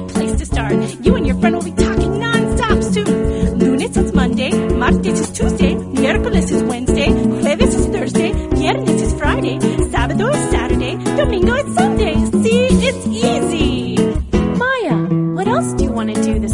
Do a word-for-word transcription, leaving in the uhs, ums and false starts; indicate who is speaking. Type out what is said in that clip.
Speaker 1: great place to start. You and your friend will be talking non-stop soon. Lunes is Monday, martes is Tuesday, miércoles is Wednesday, jueves is Thursday, viernes is Friday, sábado is Saturday, domingo is Sunday. See, it's easy.
Speaker 2: Maya, what else do you want to do this